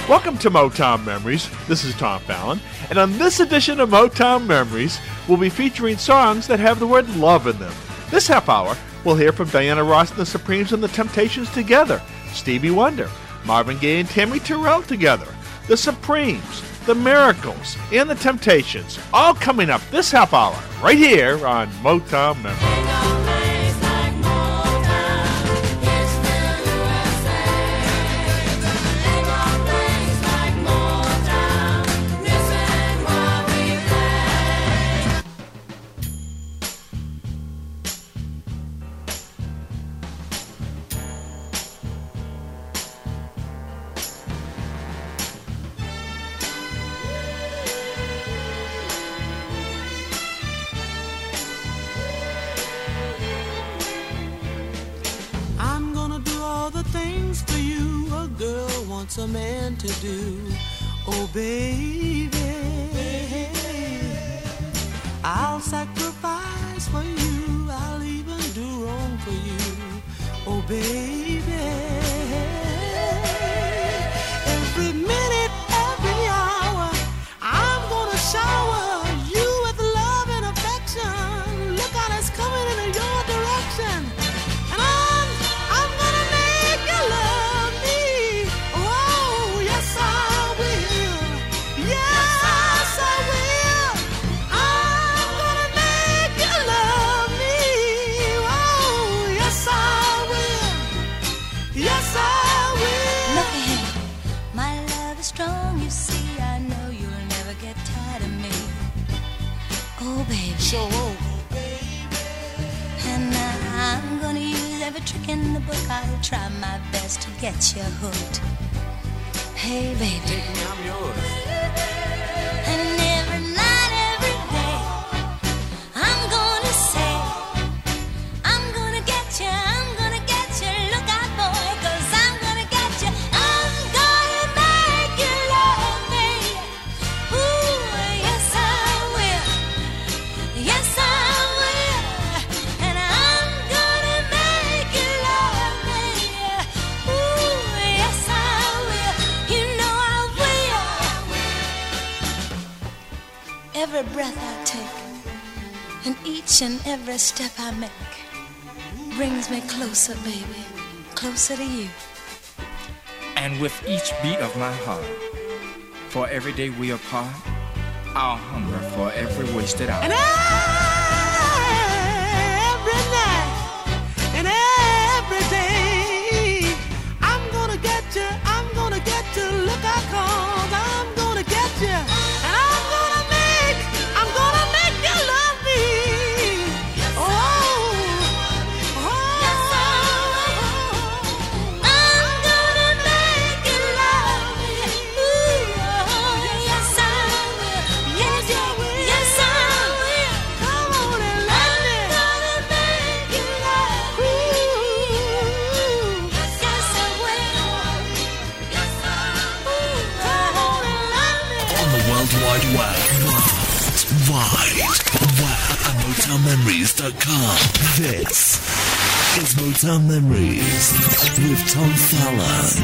Welcome to Motown Memories. This is Tom Fallon, and on this edition of Motown Memories, we'll be featuring songs that have the word love in them. This half hour, we'll hear from Diana Ross and the Supremes and the Temptations together, Stevie Wonder, Marvin Gaye and Tammy Terrell together, the Supremes, the Miracles, and the Temptations, all coming up this half hour, right here on Motown Memories. A man to do, oh baby, I'll sacrifice for you, I'll even do wrong for you, oh baby, every minute, every hour, I'm gonna shower you with love and affection, look out, it's coming in your direction, and I'm gonna make you love me. Yes, I will. I'm gonna make you love me. Oh, yes, I will. Yes, I will. Look ahead, my love is strong. You see, I know you'll never get tired of me. Oh, baby. So, and I'm gonna use every trick in the book. I'll try my best to get you hooked. Hey, baby. Take me, I'm yours. And every night, every day, I'm gonna say, I'm gonna get you, look out, boy, 'cause I'm gonna get you, I'm gonna make you love me. Ooh, yes I will, yes I will, and I'm gonna make you love me. Ooh, yes I will. You know I will. Every breath I take and each and every step I make brings me closer, baby, closer to you. And with each beat of my heart, for every day we apart, I'll hunger for every wasted hour. And every night and every day, I'm gonna get you, look out, 'cause I'm gonna get you, and I'm gonna make you love me. Oh, Yes, I will. I'm gonna make you love me. Ooh, yes I will. Yes, yes I will. come on and love me. I'm gonna make you love me. Yes, yes I will. Yes I will. Come on and love me. On the World Wide Web. At MotownMemories.com. This is Motown Memories with Tom Fallon.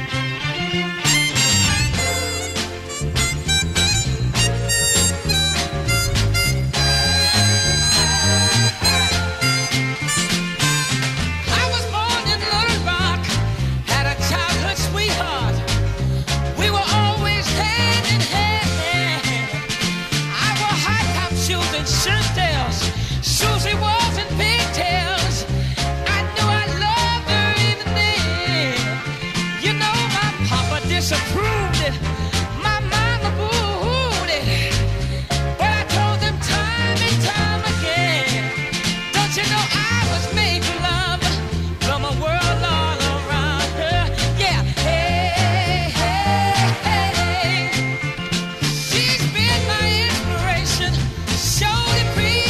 I was born in Little Rock, had a childhood sweetheart. We were always hand in hand. I wore high-top shoes and shirt tails. Susie was in pigtails. I knew I loved her even then. You know my papa disapproved it. My mama booed it. But I told them time and time again. Don't you know I was made for love from a world all around her? Yeah, hey, hey, hey. She's been my inspiration, showed it free.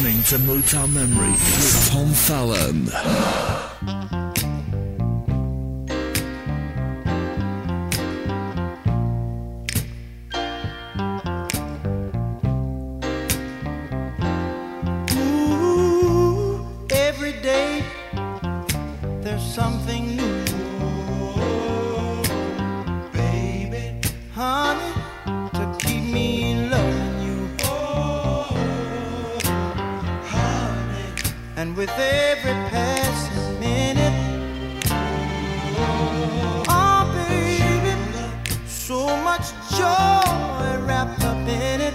listening to Motown Memories with Tom Fallon. Every day there's something new, baby, honey, to keep me loving you, honey. And with every passing minute, oh baby, so much joy wrapped up in it.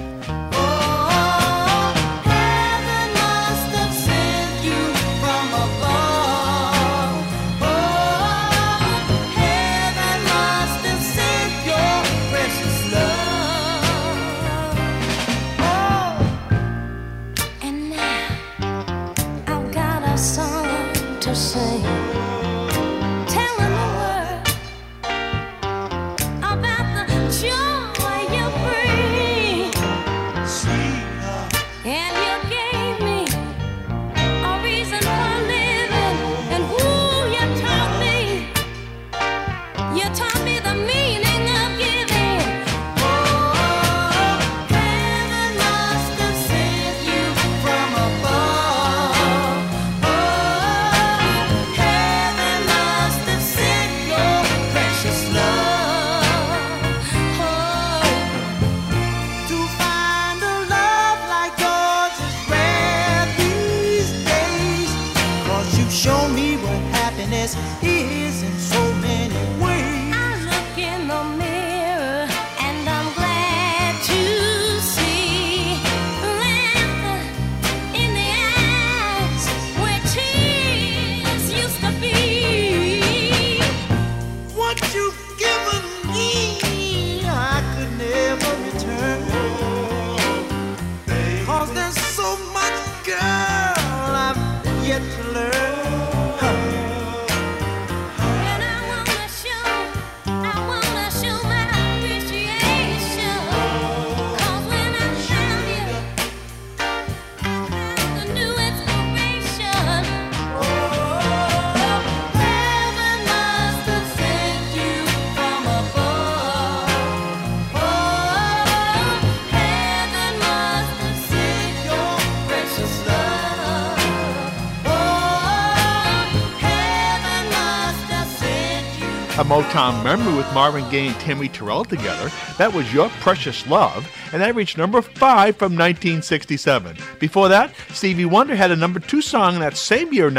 A Motown Memory with Marvin Gaye and Tammy Terrell together. That was Your Precious Love, and that reached number 5 from 1967. Before that, Stevie Wonder had a number 2 song in that same year,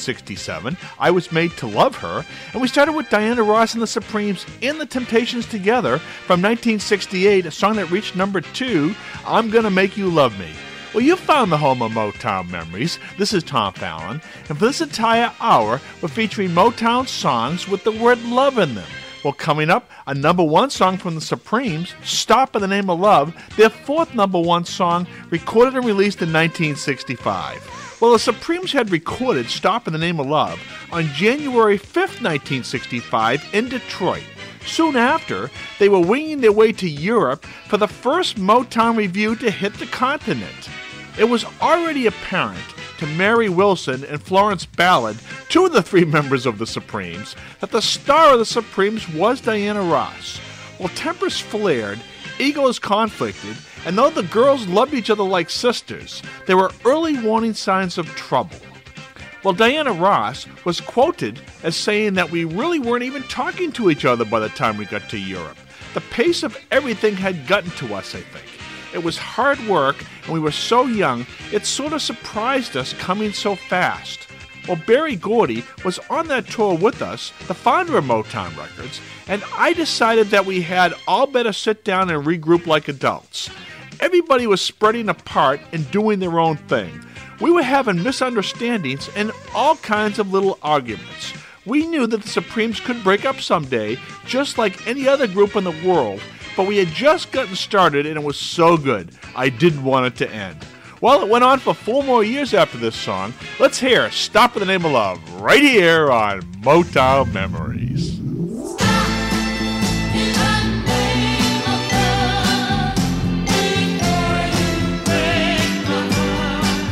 1967, I Was Made to Love Her, and we started with Diana Ross and the Supremes and the Temptations together from 1968, a song that reached number 2, I'm Gonna Make You Love Me. Well, you found the home of Motown Memories. This is Tom Fallon, and for this entire hour, we're featuring Motown songs with the word love in them. Well, coming up, a number 1 song from the Supremes, Stop in the Name of Love, their 4th number 1 song, recorded and released in 1965. Well, the Supremes had recorded Stop in the Name of Love on January 5th, 1965 in Detroit. Soon after, they were winging their way to Europe for the first Motown review to hit the continent. It was already apparent to Mary Wilson and Florence Ballard, 2 of the 3 members of the Supremes, that the star of the Supremes was Diana Ross. Well, tempers flared, egos conflicted, and though the girls loved each other like sisters, there were early warning signs of trouble. Well, Diana Ross was quoted as saying that we really weren't even talking to each other by the time we got to Europe. The pace of everything had gotten to us, I think. It was hard work, and we were so young, it sort of surprised us coming so fast. Well, Berry Gordy was on that tour with us, the founder of Motown Records, and I decided that we had all better sit down and regroup like adults. Everybody was spreading apart and doing their own thing. We were having misunderstandings and all kinds of little arguments. We knew that the Supremes could break up someday, just like any other group in the world, but we had just gotten started and it was so good, I didn't want it to end. Well, it went on for 4 more years after this song. Let's hear Stop in the Name of Love right here on Motown Memories. Stop in the name of love.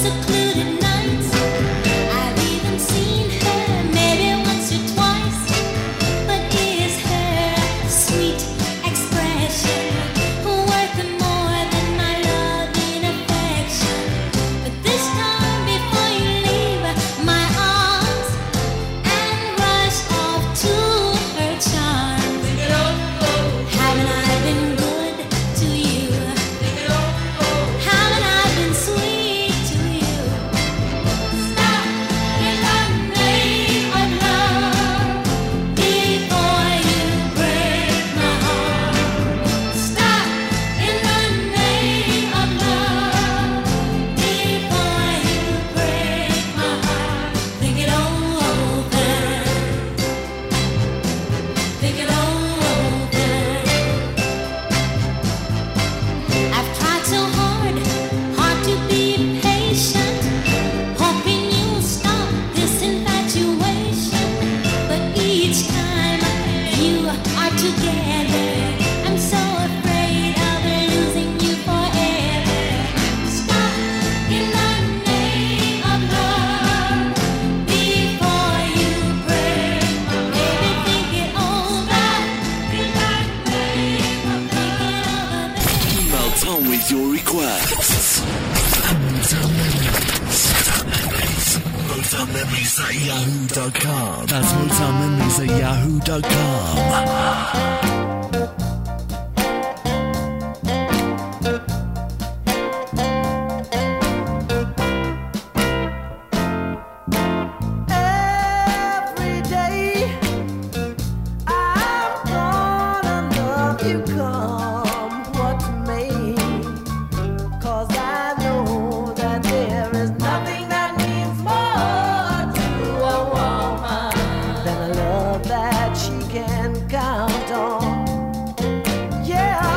secluded nights. I've even seen her maybe once or twice. But is her sweet expression worth more than my love and affection? But this time before you leave my arms and rush off to her charms, haven't I been good to you? Haven't I been sweet to you? Stop in the name of love before you break my heart. Stop in the name of love before you break my heart. Think it over. Think it over. I've tried so hard to be patient, hoping you'll stop this infatuation. But each time you are together, I'm so afraid of losing you forever. Stop in the name of love before you break. Baby, think it over. In the name of love. Email Tom with your requests. Motown Memories at yahoo.com. That's Motown Memories at yahoo.com. Every day I'm gonna love you come what may. 'Cause I know that there is nothing that means more to a woman than a love that she can count on. Yeah.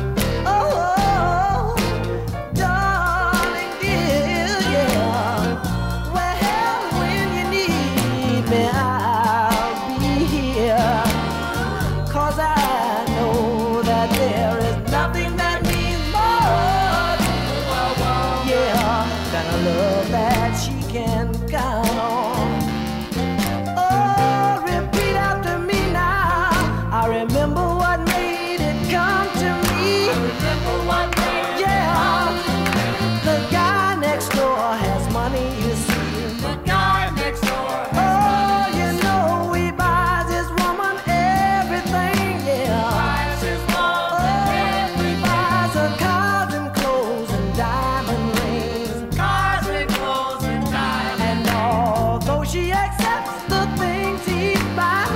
Oh, darling dear, yeah. Well, when you need me, I'll be here. 'Cause I know that there is nothing that means more to a woman, yeah, than a love that she can count on. Oh, repeat after me now. I remember what made it come to me. I remember what made it come to me. The guy next door has money, you see. The guy next door. Oh, you know he buys his woman everything, yeah. Buys his woman everything. He buys her cars and clothes and diamond rings. Cars and clothes and diamond. And although she accepts the things he buys,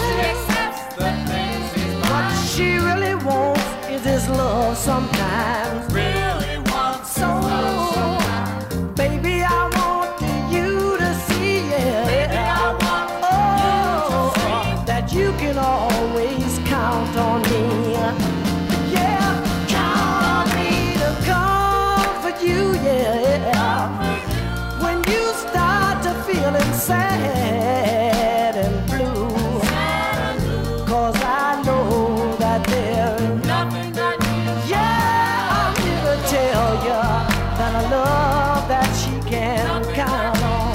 what she really wants is his love sometimes. Really wants so, baby, I want you to see, yeah. Baby, I want you to see that you can always count on me. Yeah, count on me to comfort you, yeah. When you start to feeling sad and blue. 'Cause I know that there is nothing that yeah, I'm here to tell you that I love that she can count on.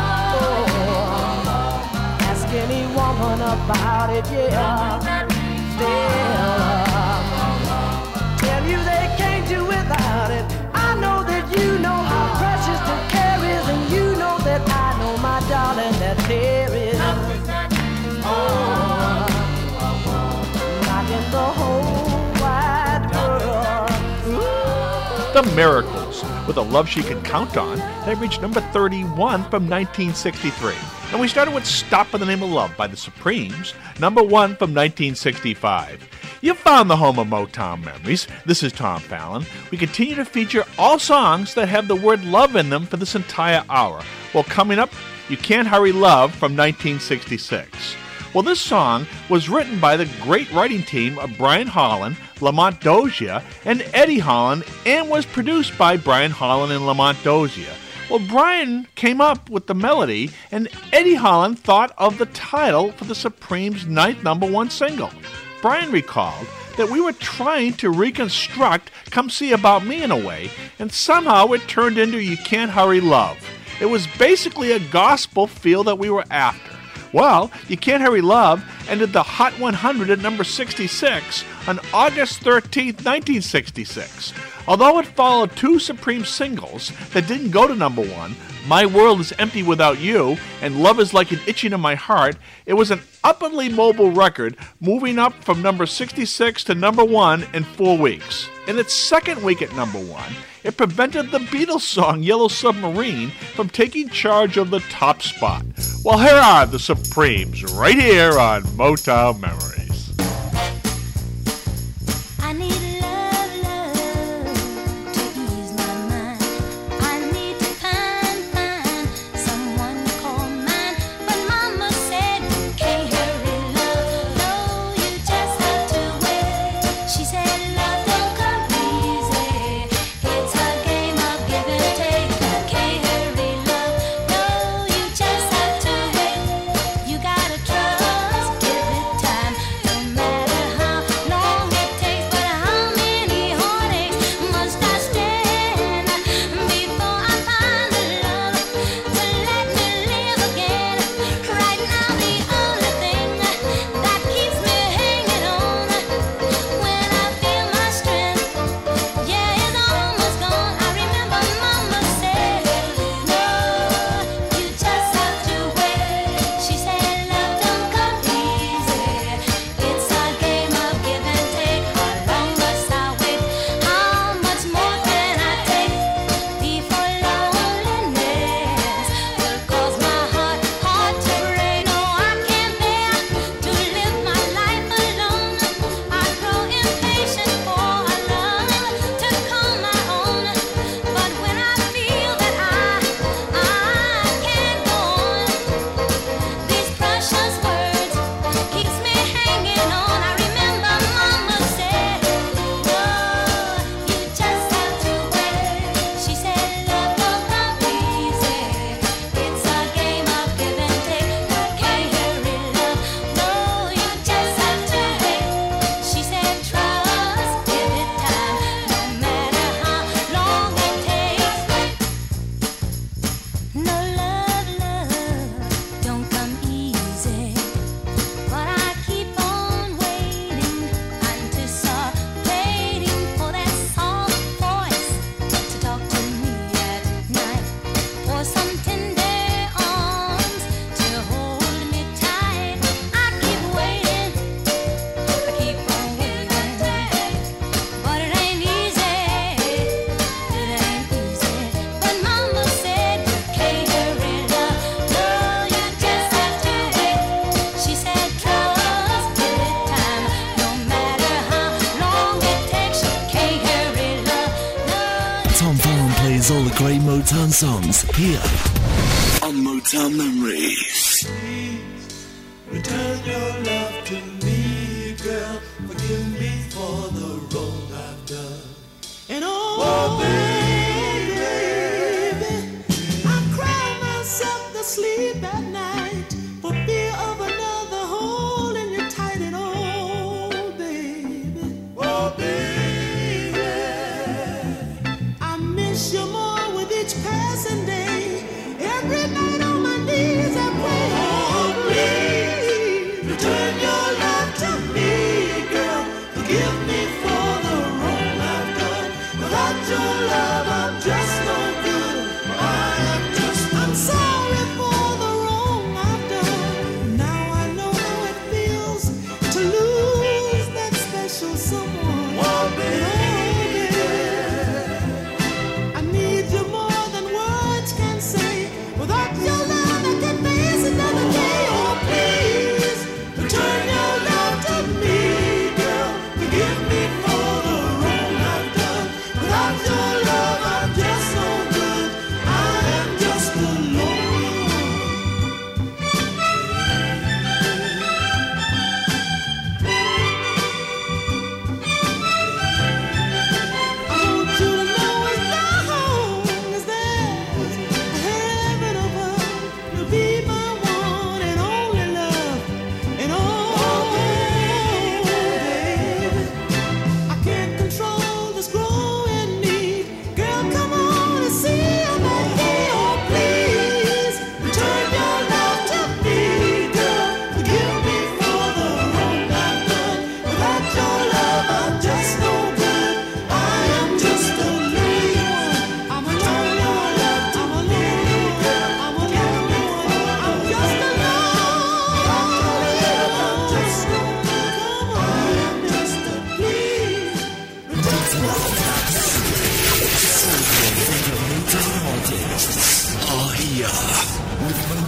Oh, ask any woman about it, yeah. They'll tell you they can't do without it. I know that you know how precious the care is, and you know that I know, my darling, that there is not in the whole wide world. The Miracles, with a love she can count on, they reached number 31 from 1963. And we started with Stop in the Name of Love by the Supremes, number 1 from 1965. You found the home of Motown Memories. This is Tom Fallon. We continue to feature all songs that have the word love in them for this entire hour. Well, coming up, You Can't Hurry Love from 1966. Well, this song was written by the great writing team of Brian Holland, Lamont Dozier, and Eddie Holland, and was produced by Brian Holland and Lamont Dozier. Well, Brian came up with the melody, and Eddie Holland thought of the title for the Supremes' 9th #1 single. Brian recalled that we were trying to reconstruct Come See About Me in a way, and somehow it turned into You Can't Hurry Love. It was basically a gospel feel that we were after. Well, You Can't Hurry Love ended the Hot 100 at number 66 on August 13th, 1966. Although it followed two Supreme singles that didn't go to number one, My World is Empty Without You and Love is Like an Itching in My Heart, it was an upwardly mobile record, moving up from number 66 to number one in 4 weeks. In its second week at number one, it prevented the Beatles song Yellow Submarine from taking charge of the top spot. Well, here are the Supremes right here on Motown Memories. I need love, love to ease my mind. I need to find someone to call mine. But Mama said you can't hurry love. No, you just have to wait. She said love don't come easy. It's a game of give and take. Can't hurry love. No, you just have to wait. You gotta trust, give it time. No matter how long it takes, but how many heartaches must I stand before I find the love to let me live again? Right now, the only thing that keeps me hanging on when I feel my strength, yeah, it's almost gone. I remember Mama said, no, you just have to wait. She said love don't come easy. It's a game of give and take. How long must I wait? How much more can I take before loneliness will cause my heart to break? No, I can't bear to live my life alone. I grow impatient for a love to call my own. But when I feel that I can't go on, these precious words keeps me hanging on. I remember Mama said, no, you just have to wait. She said love don't come easy. It's a game of give and take. Can't hurry love. No, you just have to wait. She said trust, give it time. No matter how long it takes. No love don't come easy. But I keep on waiting anticipating for that soft voice to talk to me at night, for some tender arms to hold me tight. I keep waiting, I keep on waiting, but it ain't easy. It ain't easy. But Mama said you can't hurry love. No, you just have to wait. She said trust, give it time. No matter how long it takes, you can't hurry love. No. Tom Fallon plays all the great Motown songs here on Motown Memories. Return your love to me, girl. Forgive me for the wrong I've done. And oh, baby, I cry myself to sleep at night for fear of another hole in your tight and oh, baby. Oh, baby, I miss you more with each passing day. Every night on my knees I pray. Oh, please return your love to me, girl. Forgive me for the wrong I've done. Without your love, I'm just no good. I'm sorry for the wrong I've done. Now I know how it feels to lose that special someone. Oh, baby, I need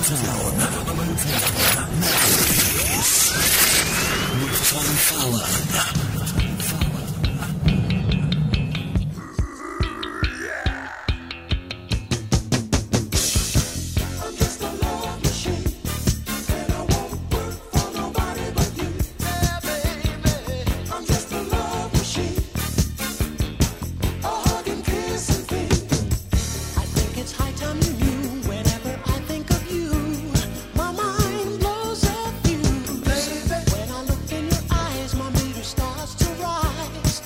Motown Memories with Tom Fallon. When I look in your eyes, my meter starts to rise.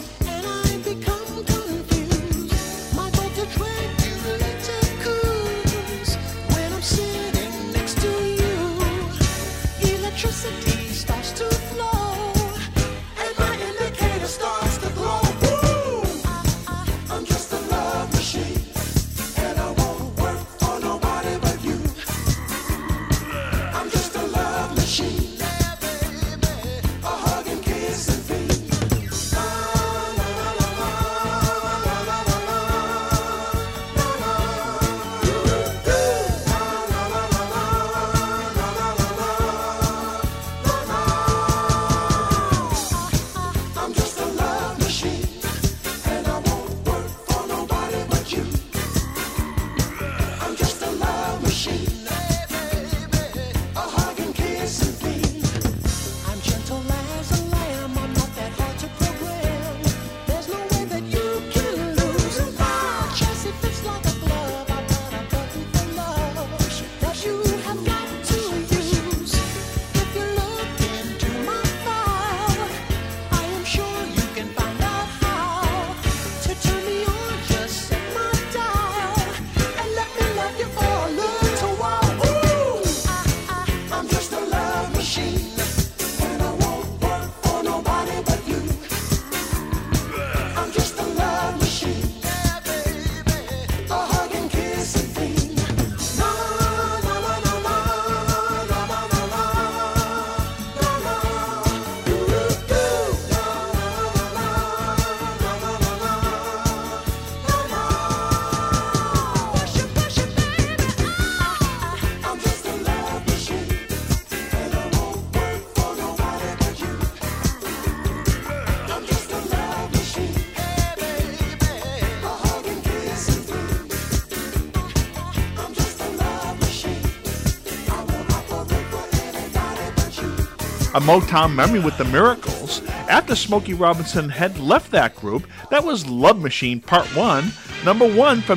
a Motown memory with the Miracles. After Smokey Robinson had left that group, that was Love Machine Part 1, number 1 from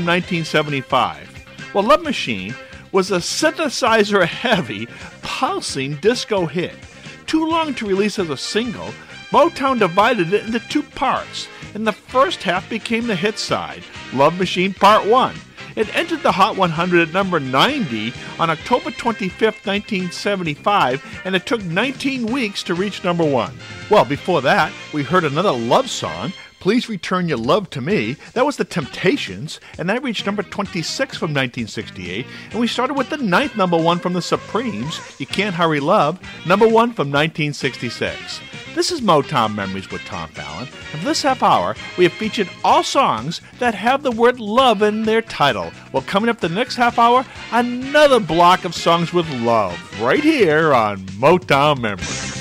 1975. Well, Love Machine was a synthesizer-heavy, pulsing disco hit. Too long to release as a single, Motown divided it into two parts, and the first half became the hit side, Love Machine Part 1. It entered the Hot 100 at number 90 on October 25, 1975, and it took 19 weeks to reach number 1. Well, before that, we heard another love song, Please Return Your Love to Me. That was The Temptations, and that reached number 26 from 1968. And we started with the ninth number 1 from the Supremes, You Can't Hurry Love, number 1 from 1966. This is Motown Memories with Tom Fallon, and for this half hour, we have featured all songs that have the word love in their title. Well, coming up the next half hour, another block of songs with love, right here on Motown Memories.